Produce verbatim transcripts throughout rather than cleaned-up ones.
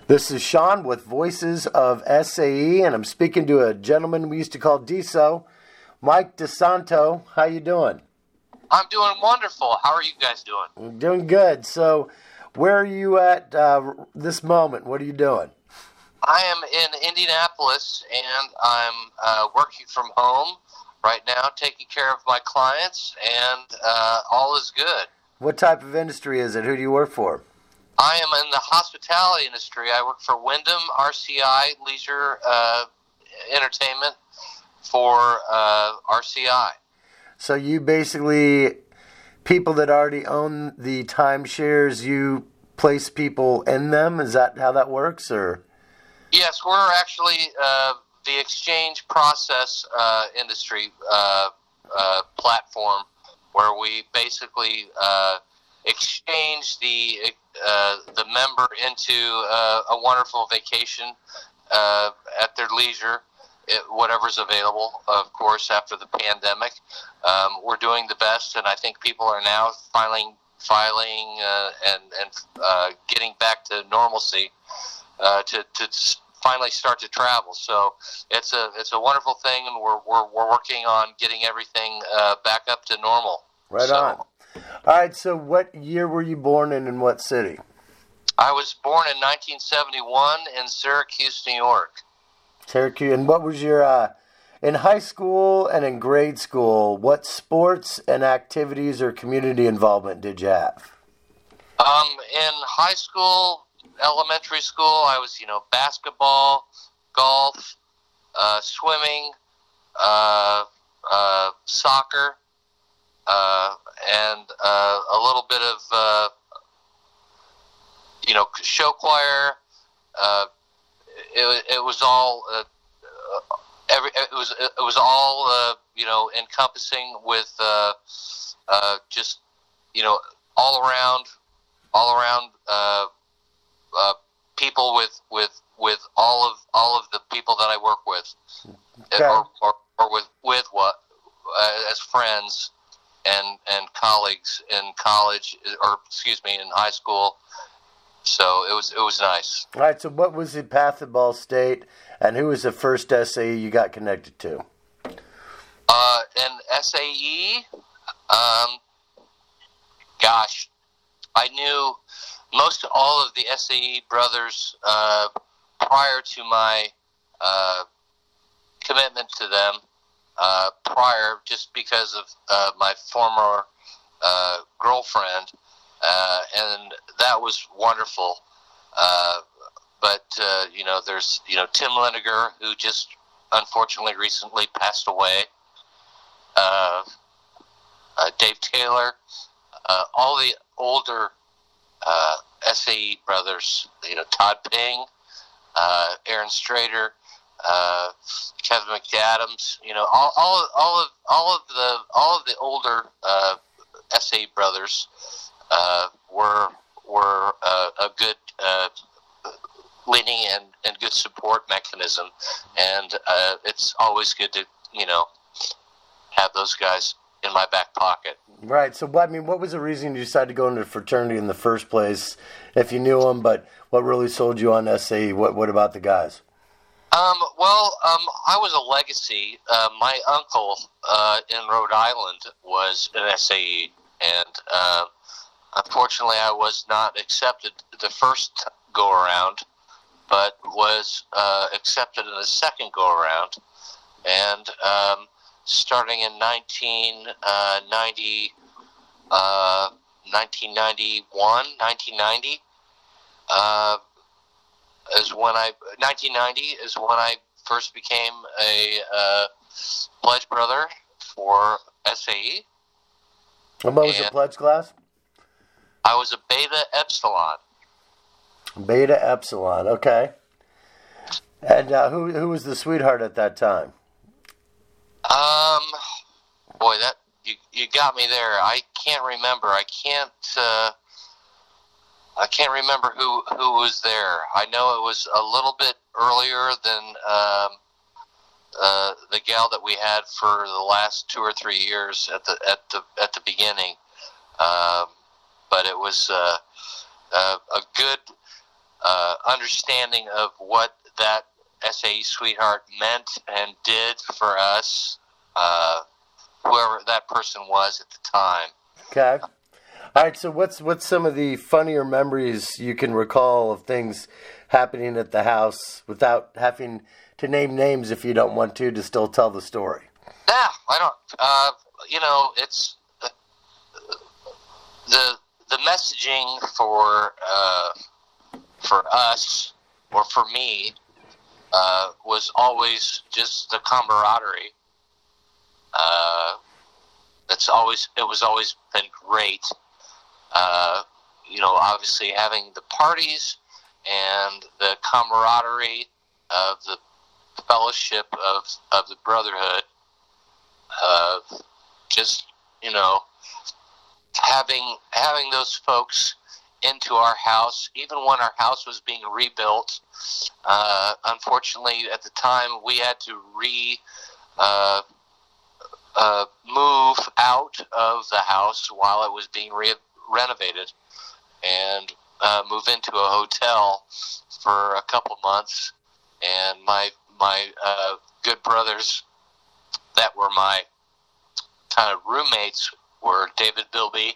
This is Sean with Voices of S A E, and I'm speaking to a gentleman we used to call D S O, Mike DeSanto. How you doing? I'm doing wonderful. How are you guys doing? Doing good. So, where are you at uh, this moment? What are you doing? I am in Indianapolis, and I'm uh, working from home right now, taking care of my clients, and uh, all is good. What type of industry is it? Who do you work for? I am in the hospitality industry. I work for Wyndham R C I Leisure uh, Entertainment for uh, R C I. So you basically, people that already own the timeshares, you place people in them? Is that how that works? Or Yes, we're actually uh, the exchange process uh, industry uh, uh, platform where we basically uh, exchange the uh, the member into uh, a wonderful vacation uh, at their leisure, it, whatever's available, of course, after the pandemic. Um, we're doing the best, and I think people are now filing, filing uh, and, and uh, getting back to normalcy uh, to, to finally start to travel. So it's a it's a wonderful thing, and we're we're, we're working on getting everything uh, back up to normal. Right so, on. All right, so what year were you born in and what city? I was born in nineteen seventy-one in Syracuse, New York. Syracuse. And what was your, uh, in high school and in grade school, what sports and activities or community involvement did you have? Um, in high school, elementary school, I was, you know, basketball, golf, uh, swimming, uh, uh, soccer, uh, and uh, a little bit of, uh, you know, show choir. Uh, it, it was all uh, every. It was it was all uh, you know, encompassing with uh, uh, just, you know, all around, all around uh, uh, people with with with all of all of the people that I work with, Okay. or, or or with with what uh, as friends and and colleagues in college, or excuse me, in high school. So it was it was nice. All right, so what was the path of Ball State, and who was the first S A E you got connected to? Uh, in S A E, um, gosh, I knew most all of the S A E brothers uh, prior to my uh, commitment to them. Uh, prior, just because of uh, my former uh, girlfriend. Uh, and that was wonderful. Uh, but, uh, you know, there's, you know, Tim Liniger, who just unfortunately recently passed away. Uh, uh, Dave Taylor, uh, all the older uh, S A E brothers, you know, Todd Ping, uh, Aaron Strader, uh, Kevin McAdams, you know, all, all, all of, all of the, all of the older uh, S A E brothers. Uh, were were uh, a good uh, leading and, and good support mechanism, and uh, it's always good to, you know, have those guys in my back pocket. Right. So, I mean, what was the reason you decided to go into fraternity in the first place? If you knew them, but what really sold you on S A E? What What about the guys? Um, well, um, I was a legacy. Uh, my uncle uh, in Rhode Island was an S A E, and uh, unfortunately, I was not accepted the first go-around, but was uh, accepted in the second go-around. And um, starting in nineteen ninety, uh, nineteen ninety-one, nineteen ninety, uh, is when I nineteen ninety is when I first became a uh, pledge brother for S A E. And what was the pledge class? I was a Beta Epsilon. Beta Epsilon, okay. And uh, who who was the sweetheart at that time? Um, boy, that you you got me there. I can't remember. I can't. Uh, I can't remember who who was there. I know it was a little bit earlier than um, uh, the gal that we had for the last two or three years at the at the at the beginning. Um, but it was uh, uh, a good uh, understanding of what that S A E sweetheart meant and did for us, uh, whoever that person was at the time. Okay. All right, so what's what's some of the funnier memories you can recall of things happening at the house without having to name names if you don't want to, to still tell the story? Yeah, I don't. Uh, you know, it's uh, the the messaging for uh, for us or for me uh, was always just the camaraderie. Uh, it's always it was always been great. Uh, you know, obviously having the parties and the camaraderie of the fellowship of of the brotherhood. Uh, just you know, having having those folks into our house, even when our house was being rebuilt. Uh, unfortunately, at the time, we had to re uh, uh, move out of the house while it was being re- renovated, and uh, move into a hotel for a couple months. And my my uh, good brothers that were my kind of roommates were David Bilby,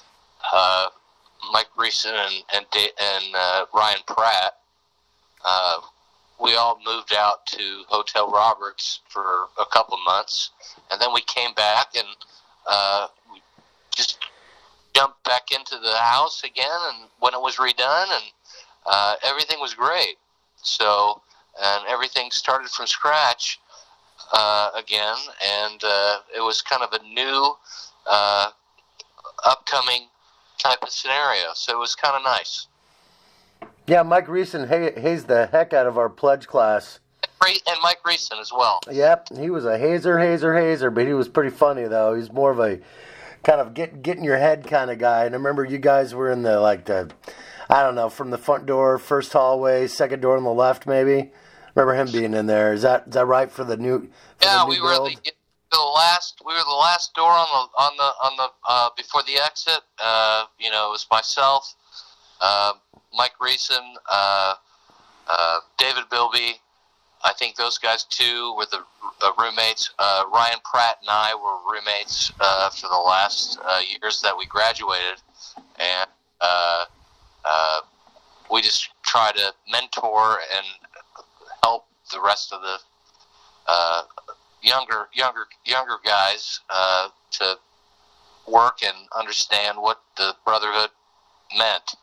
uh, Mike Reeson, and and, Da- and uh, Ryan Pratt. Uh, we all moved out to Hotel Roberts for a couple months, and then we came back and uh, we just jumped back into the house again. And when it was redone, and uh, everything was great. So, and everything started from scratch. Uh, again, and uh, it was kind of a new, uh, upcoming type of scenario. So it was kind of nice. Yeah, Mike Reeson ha- hazed the heck out of our pledge class. And Mike Reeson as well. Yep, he was a hazer, hazer, hazer, but he was pretty funny though. He's more of a kind of get get in your head kind of guy. And I remember you guys were in the like the, I don't know, from the front door, first hallway, second door on the left, maybe. Remember him being in there. Is that is that right for the new? For yeah, the new we build? were the, the last. We were the last door on the on the on the uh, before the exit. Uh, you know, it was myself, uh, Mike Reeson, uh, uh, David Bilby. I think those guys too were the uh, roommates. Uh, Ryan Pratt and I were roommates uh, for the last uh, years that we graduated, and uh, uh, we just try to mentor and help the rest of the uh, younger, younger, younger guys uh, to work and understand what the brotherhood meant.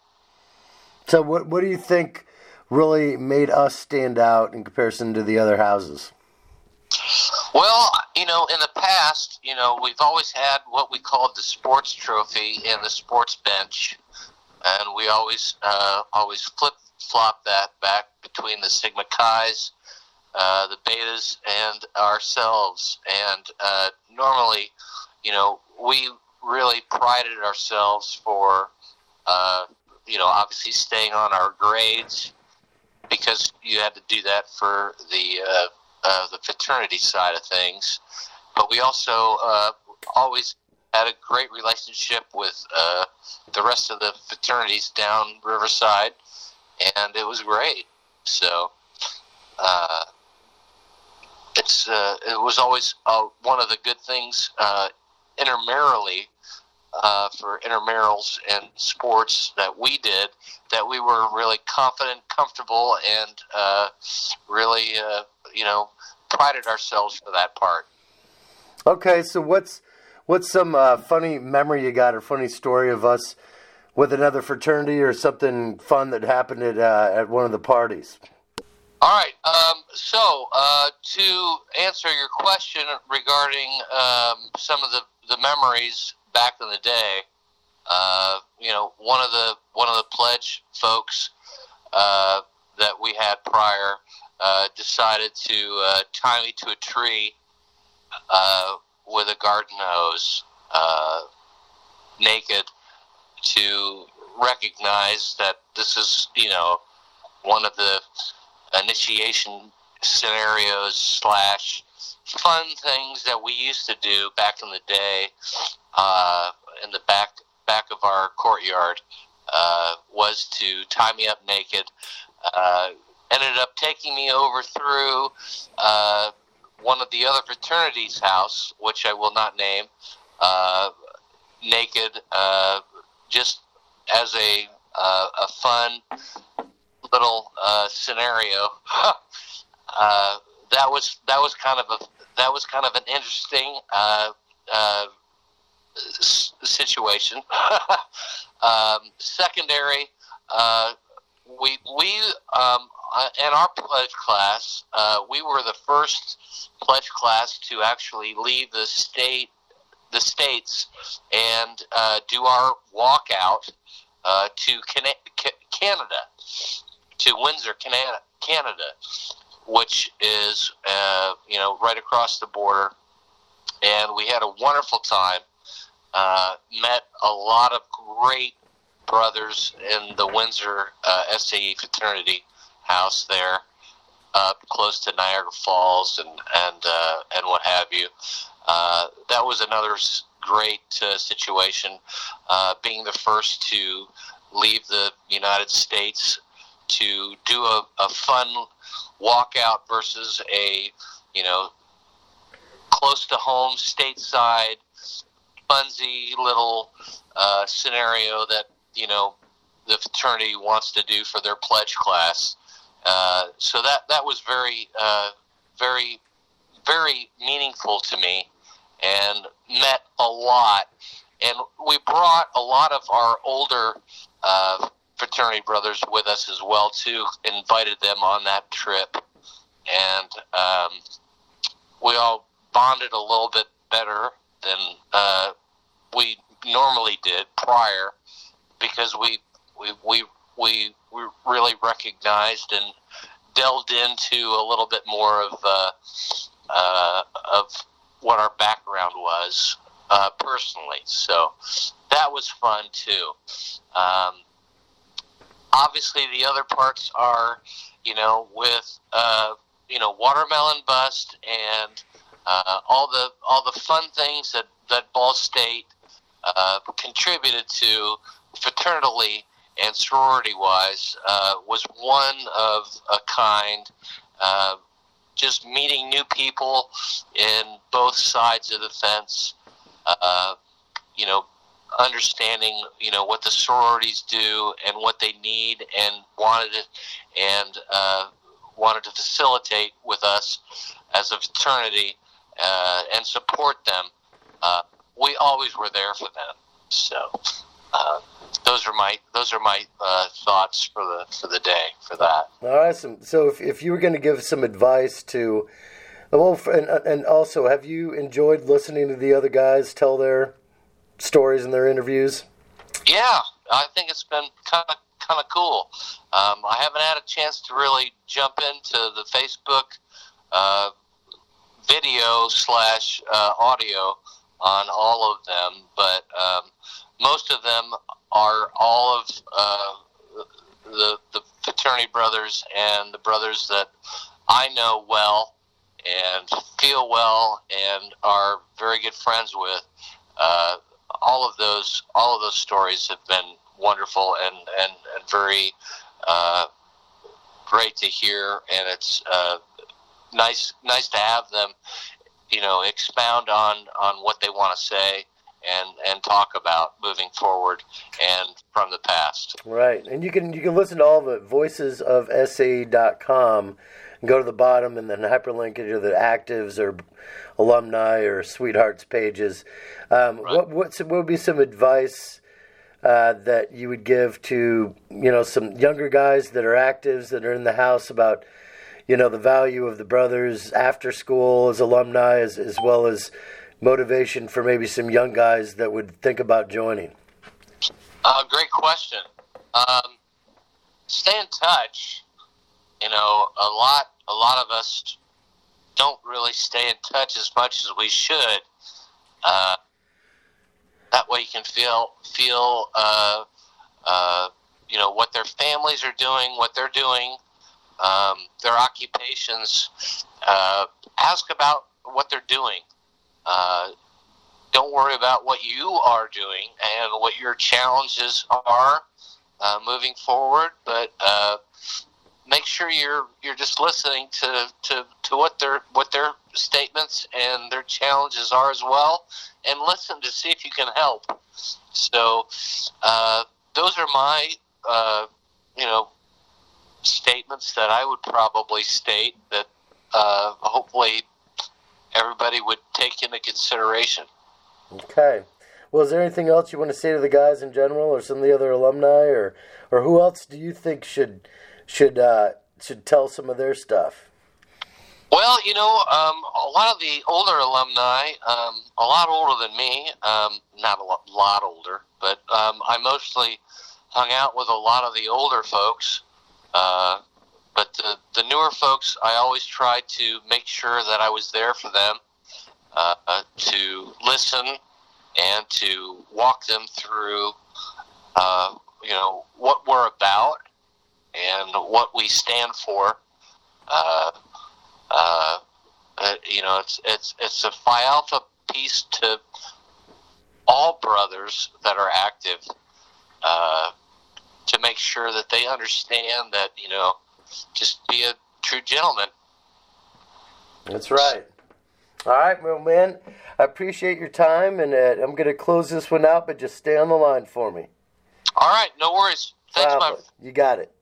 So, what what do you think really made us stand out in comparison to the other houses? Well, you know, in the past, you know, we've always had what we called the sports trophy and the sports bench, and we always uh, always flip flop that back between the Sigma Chi's, uh, the Betas, and ourselves. And uh, normally, you know, we really prided ourselves for, uh, you know, obviously staying on our grades, because you had to do that for the uh, uh, the fraternity side of things. But we also uh, always had a great relationship with uh, the rest of the fraternities down Riverside, and it was great. So uh, it's uh, it was always uh, one of the good things uh, intramurally uh, for intramurals and sports that we did, that we were really confident, comfortable, and uh, really uh, you know prided ourselves for that part. Okay, so what's what's some uh, funny memory you got, or funny story of us with another fraternity, or something fun that happened at uh, at one of the parties? All right. Um, so uh, to answer your question regarding um, some of the, the memories back in the day, uh, you know, one of the one of the pledge folks uh, that we had prior uh, decided to uh, tie me to a tree uh, with a garden hose, uh, naked, to recognize that this is, you know, one of the initiation scenarios slash fun things that we used to do back in the day uh, in the back back of our courtyard. uh, was to tie me up naked. Uh, ended up taking me over through uh, one of the other fraternities' house, which I will not name, uh, naked, uh, just as a uh, a fun little uh, scenario. uh, that was that was kind of a that was kind of an interesting uh, uh, s- situation. um, secondary, uh, we we um, uh, in our pledge class, uh, we were the first pledge class to actually leave the state, the states, and uh, do our walkout uh, to Can- Canada, to Windsor, Canada, Canada, which is uh, you know right across the border, and we had a wonderful time. Uh, met a lot of great brothers in the Windsor uh, S A E fraternity house there, up close to Niagara Falls and and uh, and what have you. Uh, that was another great uh, situation, uh, being the first to leave the United States to do a, a fun walkout versus a you know close to home stateside funsy little uh, scenario that you know the fraternity wants to do for their pledge class. Uh, so that that was very, uh, very, very meaningful to me, and met a lot. And we brought a lot of our older uh, fraternity brothers with us as well too. Invited them on that trip, and um, we all bonded a little bit better than uh, we normally did prior, because we we we we, we really recognized and delved into a little bit more of uh, uh, of what our background was uh, personally. So that was fun too. Um, obviously, the other parts are, you know, with uh, you know Watermelon Bust and uh, all the all the fun things that that Ball State uh, contributed to fraternally and sorority-wise, uh, was one of a kind. Uh, just meeting new people in both sides of the fence, uh, you know, understanding, you know, what the sororities do and what they need, and wanted it, and uh, wanted to facilitate with us as a fraternity uh, and support them. Uh, we always were there for them. So. Uh, those are my those are my uh, thoughts for the for the day for that. All right. So, so if if you were going to give some advice to, well, and and also, have you enjoyed listening to the other guys tell their stories in their interviews? Yeah, I think it's been kind of kind of cool. Um, I haven't had a chance to really jump into the Facebook uh, video slash uh, audio on all of them, but. Um, Most of them are all of uh, the the fraternity brothers and the brothers that I know well and feel well and are very good friends with. Uh, all of those all of those stories have been wonderful and and, and very uh, great to hear, and it's uh, nice nice to have them, you know, expound on on what they want to say. And, and talk about moving forward and from the past. Right, and you can you can listen to all of it, voices of S A E dot com, and go to the bottom and then hyperlink it to the actives or alumni or sweethearts pages. Um, right. What what's, what would be some advice uh, that you would give to you know some younger guys that are actives that are in the house about you know the value of the brothers after school as alumni as as well as motivation for maybe some young guys that would think about joining? Uh, great question. Um, stay in touch. You know, a lot, a lot of us don't really stay in touch as much as we should. Uh, that way, you can feel, feel, uh, uh, you know, what their families are doing, what they're doing, um, their occupations. Uh, ask about what they're doing. Uh, don't worry about what you are doing and what your challenges are. uh, moving forward. But uh, make sure you're you're just listening to, to, to what their what their statements and their challenges are as well, and listen to see if you can help. So uh, those are my uh, you know statements that I would probably state that uh, hopefully everybody would take into consideration. Okay. Well, is there anything else you want to say to the guys in general, or some of the other alumni, or or who else do you think should should uh, should tell some of their stuff? Well, you know, um, a lot of the older alumni, um, a lot older than me, um, not a lot, lot older, but um, I mostly hung out with a lot of the older folks. Uh, but the, the newer folks, I always tried to make sure that I was there for them, uh, to listen and to walk them through, uh, you know, what we're about and what we stand for. Uh, uh, uh, you know, it's it's it's a Phi Alpha piece to all brothers that are active, uh, to make sure that they understand that, you know, just be a true gentleman. That's right. All right, well, man, I appreciate your time, and uh, I'm going to close this one out, but just stay on the line for me. All right, no worries. Thanks, Wow, my you got it.